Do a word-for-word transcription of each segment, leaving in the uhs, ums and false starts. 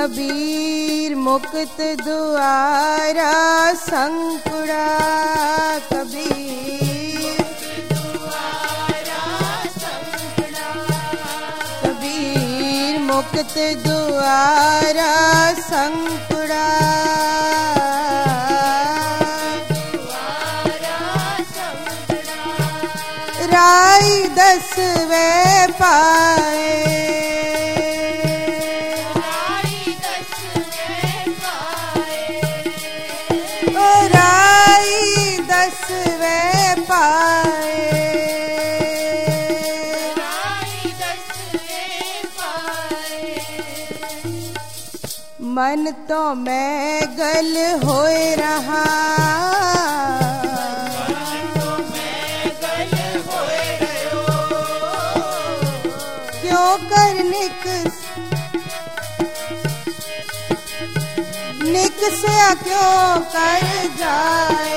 कबीर मुक्त द्वारा संकुड़ा कबीर कबीर मुक्त द्वारा संकुड़ा राई दसवे पाए मन तो मैं गल होए रहा क्यों कर निक निक से क्यों कर जाए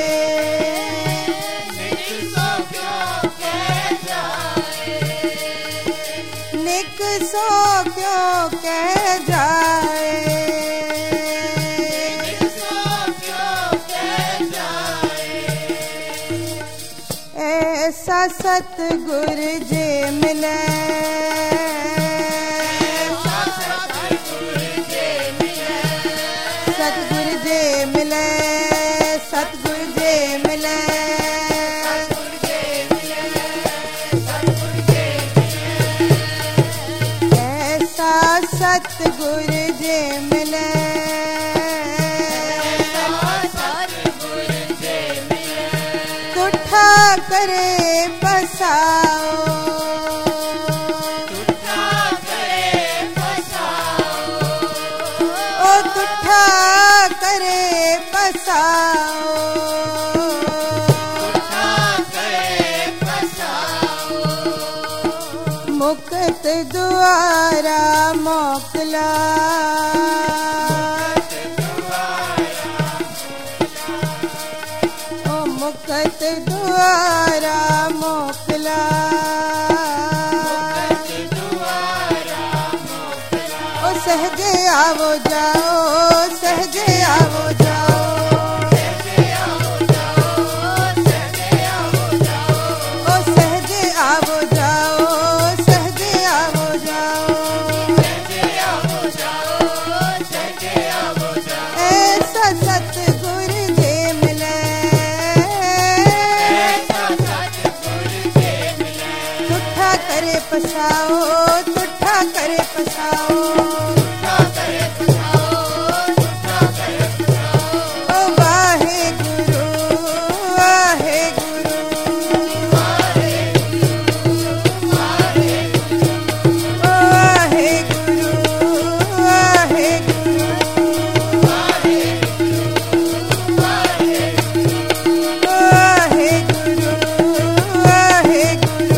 निक सो क्यों कह जाए ऐसा सतगुर जे मिले सतगुर जे मिले सतगुर जे मिले ऐसा सतगुर जे मिले तुठा करे पसाओ तुठा करे पसाओ ओ तुठा करे पसाओ तुठा करे पसाओ मुक्त द्वारा मोकला मुक्त द्वारा मोकला ओ सहजे आवो जाओ सहजे आवो जाओ ओ सहजे आवो जाओ सहजे आवो जाओ ऐसा सतगुर जे मिले करे पसाओ तुठा करे पसाओ तुठा करे पसाओ तुठा करे पसाओ ओ वाहे गुरु वाहे गुरु वाहे गुरु वाहे गुरु ओ वाहे गुरु वाहे गुरु वाहे गुरु वाहे गुरु वाहे गुरु वाहे गुरु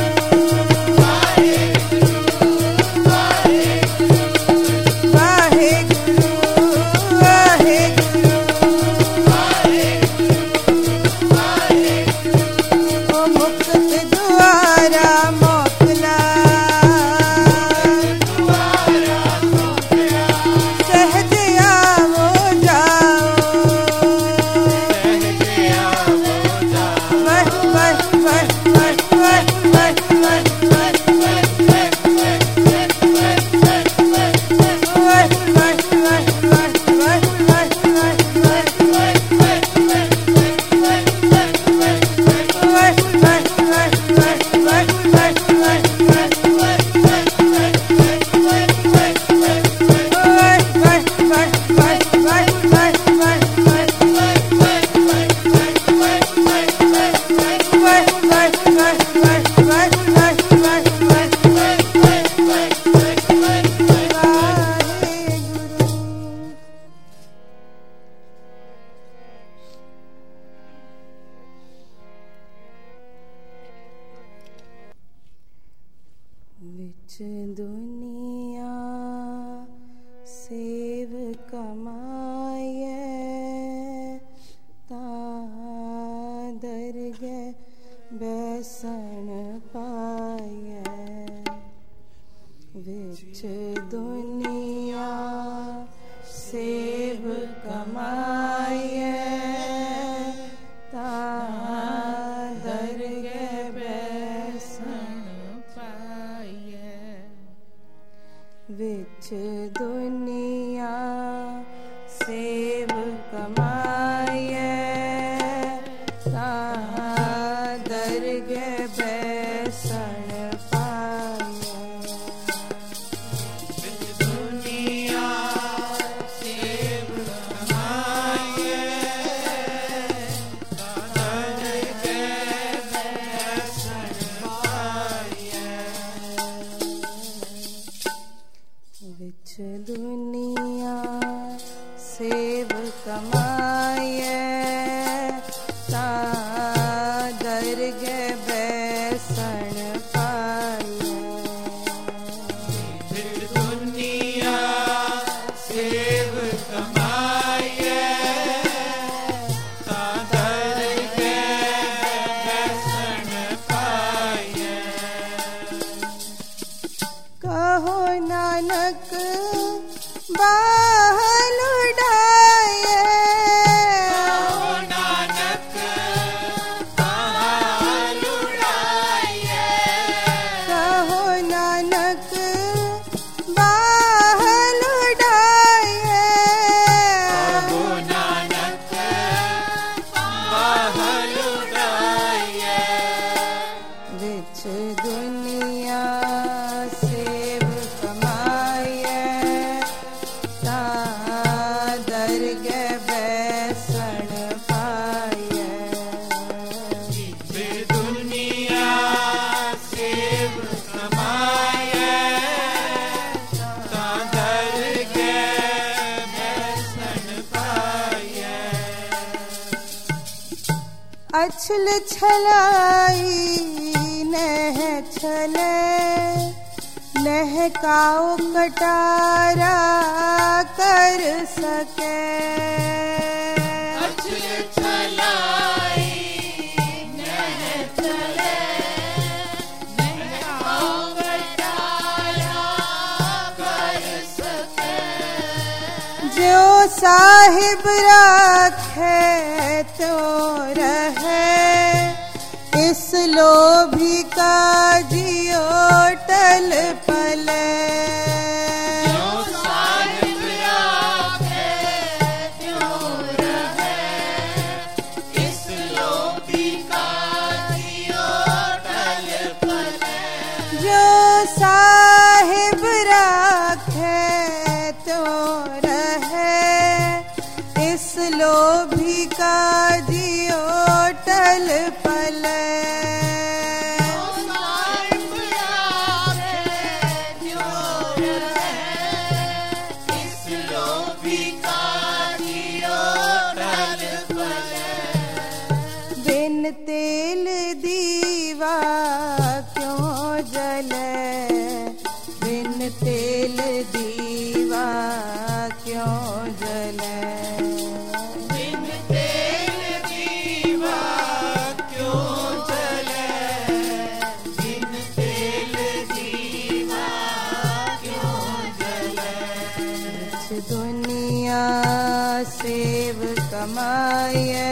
विच दुनिया सेव कमाए ता दरगे बैसन पाए विच दुनिया विच दुनिया सेव कमाए ताहाँ दरगे बैसन पाए। विच दुनिया सेव कमाए ताहाँ दरगे बैसन पाए। विच दुनिया सेव कमाए ताहाँ दरगे बैसन पाए। विच दुनिया सेव कमाए ताहाँ दरगे बैसन पाए। कहो नानक बाहल उड़ाए। कहो नानक बाहल उड़ाए। कहो नानक बाहल उड़ाए। कहो नानक बाहल उड़ाए। विच दुनिया सेव कमाए ताहाँ दरगे बैसन पाए। विच दुनिया सेव कमाए ताहाँ दरगे बैसन पाए। अछल छलाई नह छले नह काओ कटारा कर सके। अछल छलाई नह चले नहकाओ कटारा कर सके। जो साहिब राखे तो रहे इस लोभी का जियो टल पले। जो साहिब राखे त्यों रहे इस लोभी का जियो टल पले। जो साहिब राखे तो रहे इस लोभी का जियो टल पले। साहिब राखे त्यों रहे इस लोभी का जियो टल पले। बिन तेल दीवा क्यों जले। बिन तेल दीवा क्यों जले। बिन तेल दीवा क्यों जले। बिन तेल दीवा क्यों जले। विच दुनिया सेव कमाए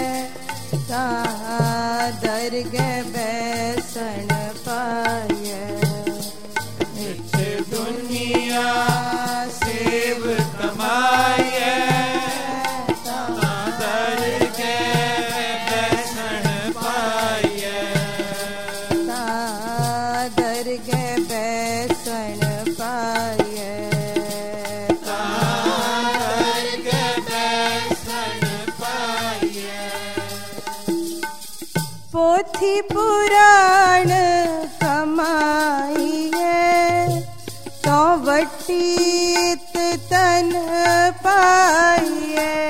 ताहाँ दरगे बैसन पाए। विच दुनिया सेव कमाए ताहाँ दरगे बैसन पाए। ताहाँ दरगे बैसन पाए। ताहाँ दरगे बैसन पाए। पोथी पुराण कमाइए तो वटीत तन पाइए।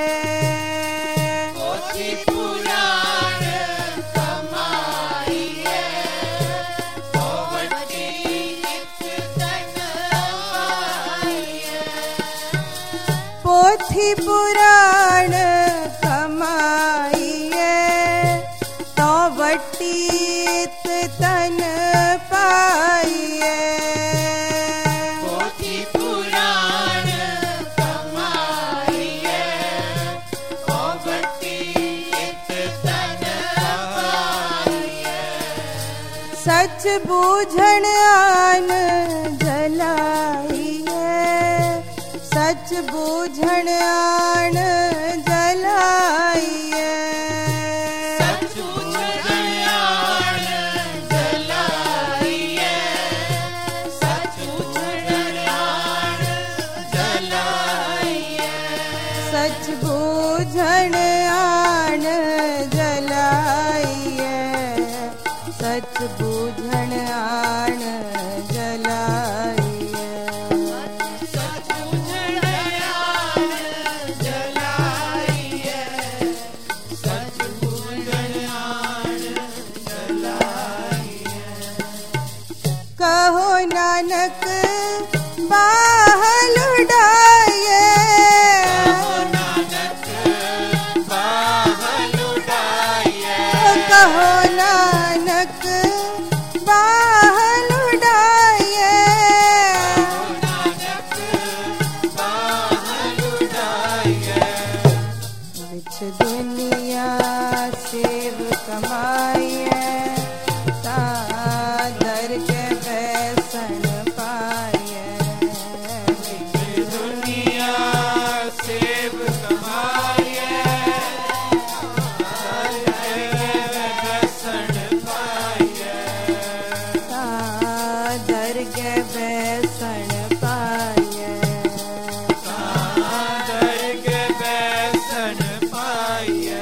पोथी पुराण कमाइए तो वटीत तन पाइए। पोथी पुराण कमाइए तो वटीत तन पाइए। पोथी पुराण कमाइए तो वटीत तन पाइए। सच बूझण आन जलाई बूझण आण जलाइए सच बूझण आण जलाइए सच बूझण आण जलाइए सच बूझण आण जलाइए सच बूझण आण जलाइए सच बूझण आण जलाइए सच बूझण आण जलाइए कहो नानक बाहल उड़ाइए नानक बाहल उड़ाइए कहो नानक बाहल उड़ाइए नानक बाहल उड़ाइए विच दुनिया सेव कमाइए ता दर के बैसन पाइए दुनिया सेव कमाइए बसन पाइए ता दर के बैसन पाइए दर के बैसन पाइए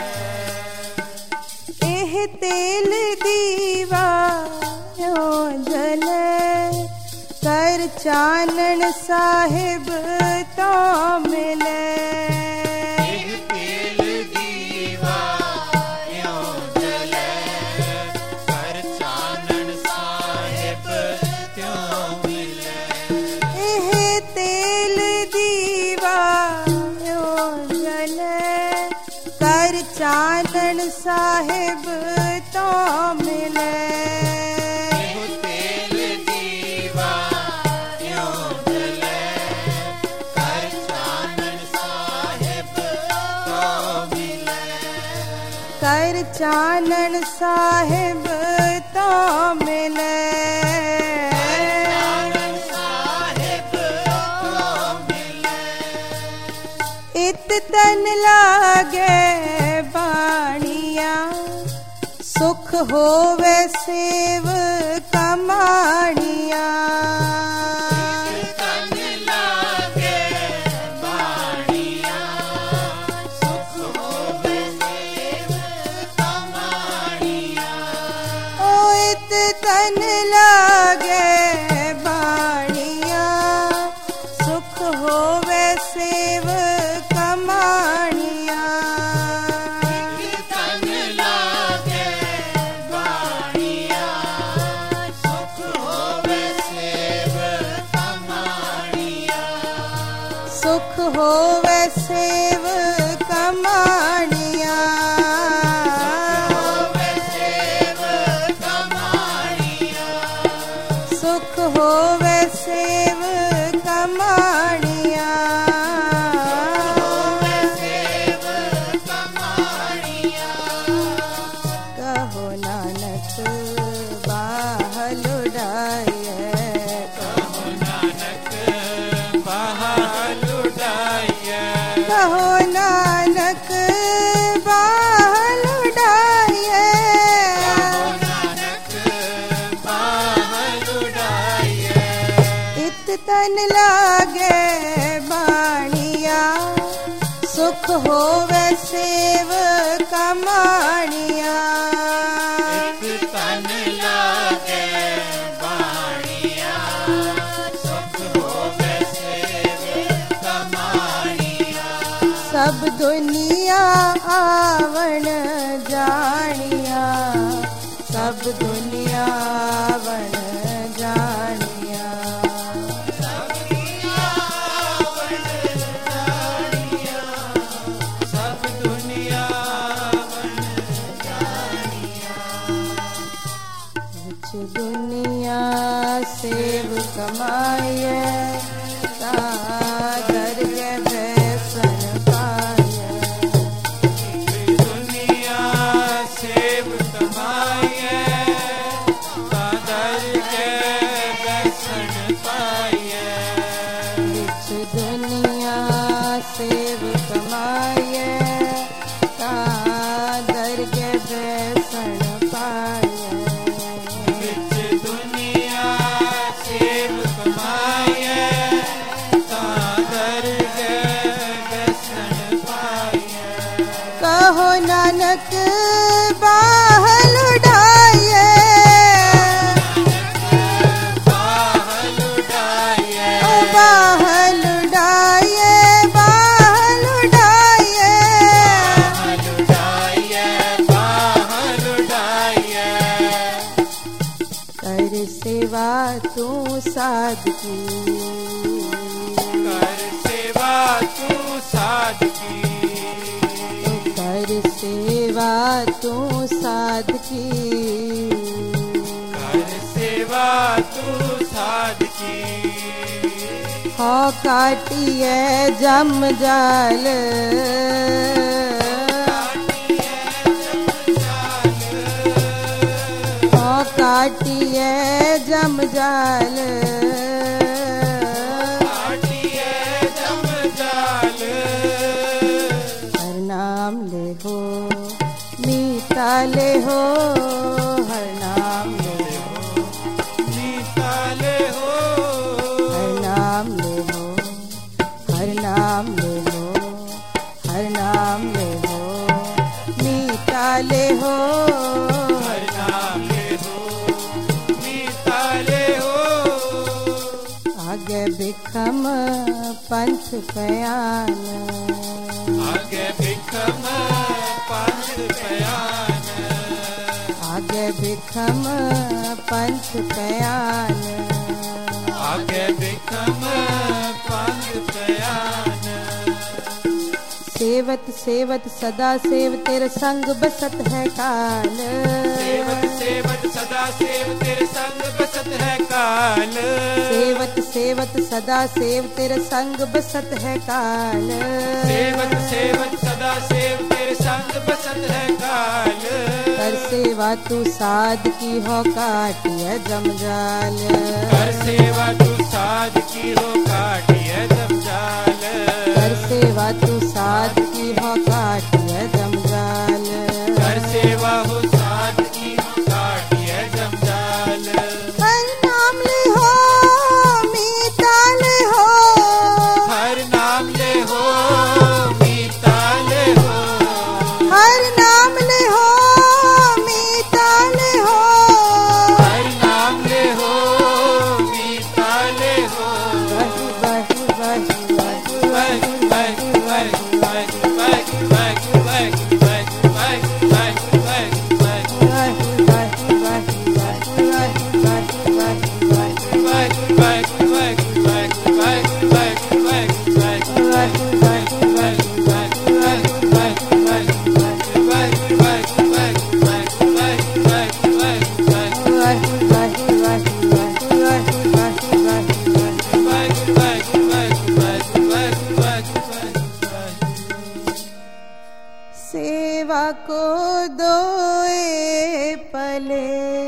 एह तेल दीवा यो जले कर चानन साहिब तो मिले तेल दीवा यों जले कर चानन साहिब त्यों मिले एह तेल दीवा यो जले कर चानन साहिब तो मिले तेल दीवा यों जले कर चानन साहिब तो मिले कर चानन साहिब तो मिले चानन साहिब तो मिले इत तन लागे बाणिया सुख होवे सेव कमाणिया तन लागे बाणिया सुख होवे सेव कमाणिया ओ इत तन लागे बाणिया सुख होवे सेव कमाणिया तन लागे बाणिया सुख होवे सेव कमाणिया सुख होवे सेव कमाणिया होवे सेव कमाणिया सुख होवे सेव कमाणिया होवे सेव कमाणिया कहो नानक बाहल उड़ाइए नानक बाहल उड़ाइए कहो नानक बाहल उड़ाइए नानक बाहल उड़ाइए इत तन लागे बाणिया सुख होवे सेव कमाणिया तन लागे बाणिया सुख होवे सेव कमाणिया सब दुनिया आवण जानिया सब दुनिया आवण जानिया सब दुनिया विच दुनिया सेव कमाइए ता दर के बैसन पाइए दुनिया सेव कमाइए कादर के बैसन पाइए विच दुनिया नानक बाहल उड़ाइए, बाहल उड़ाइए, ओ बाहल उड़ाइए, बाहल उड़ाइए, बाहल उड़ाइए, बाहल उड़ाइए। कर सेवा तू सादगी, कर सेवा तू सादगी, कर सेवा तू सादगी, कर सेवा तू सादगी। हो काटिए जम जाल, हो काटिए जम जाल, काटिए जम जाल, हर नाम ले हो मीठा ले हो, हर नाम ले हो, निकाले हो, हर नाम ले हो, हर नाम ले हो, हर नाम ले हो मीठा ले हो, हर नाम ले हो, निकाले हो। आगे बिखम पंथ पयान, आगे बिखम पंथ पयान, आगे बिखम पंथ पयान, आगे बिखम पंथ पयान। सेवत सेवत सदा सेव तेरे संग बसत है काल, सेवत सेवत सदा सेव तेरे संग बसत है काल, सेवत सेवत सदा सेव तेरे संग बसत है काल, सेवत सेवत सदा सेव तेरे संग बसत है काल। कर सेवा तू साध की हो काटिए जमजाल, कर सेवा तू साध की हो काटिए जमजाल, कर सेवा तू साध की हो काटिए जमजाल, कर सेवा हो साध की हो काटिए जमजाल। हर नाम ले हो मीठा ले हो, हर नाम ले हो मीठा ले हो, हर नाम ले हो मीठा ले हो, हर नाम ले हो मीठा ले हो। बही बही बही बही बह बह बह बह बह बह बह बह बह बह बह सेवा को दोए पले,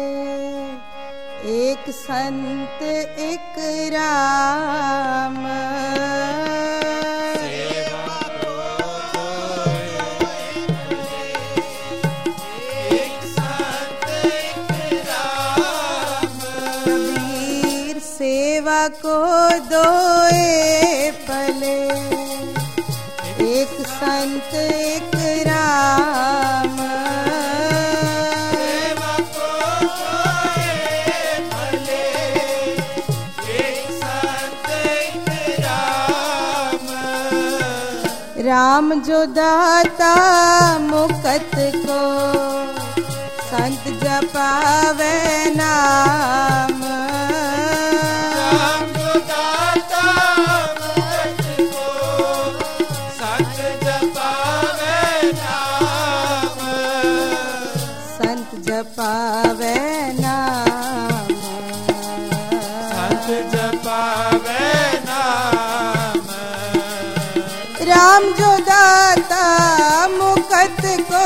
एक संत एक राम, कबीर सेवा को दोए पले, एक संत एक राम, राम जो दाता मुकत को, संत जपावे नाम, राम जो दाता मुकत को, संत जपावे नाम, संत जपावे नाम, संत जपावे नाम, राम जो दाता मुकत को,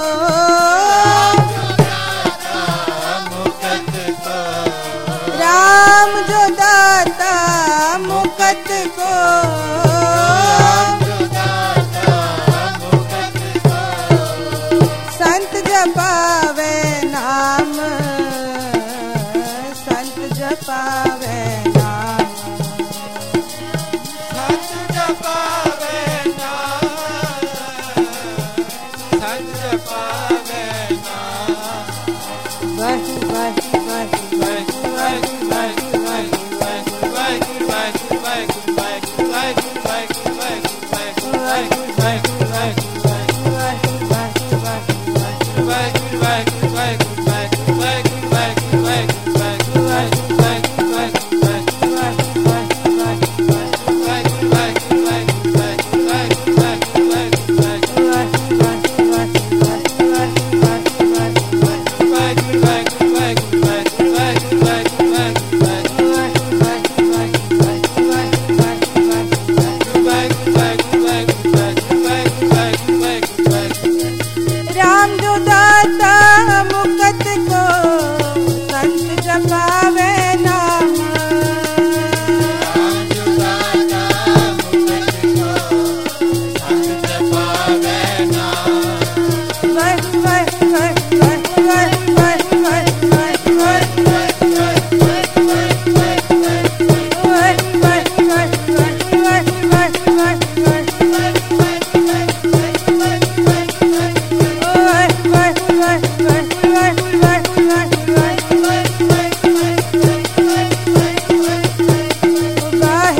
मुकत को, राम जो दाता मुकत को, जो दाता मुकत को, संत जपावे नाम, संत जपावे नाम, संत जपावे नाम, संत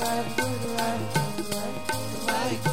वाहेगुरु वाहेगुरु वाहेगुरु वाहेगुरु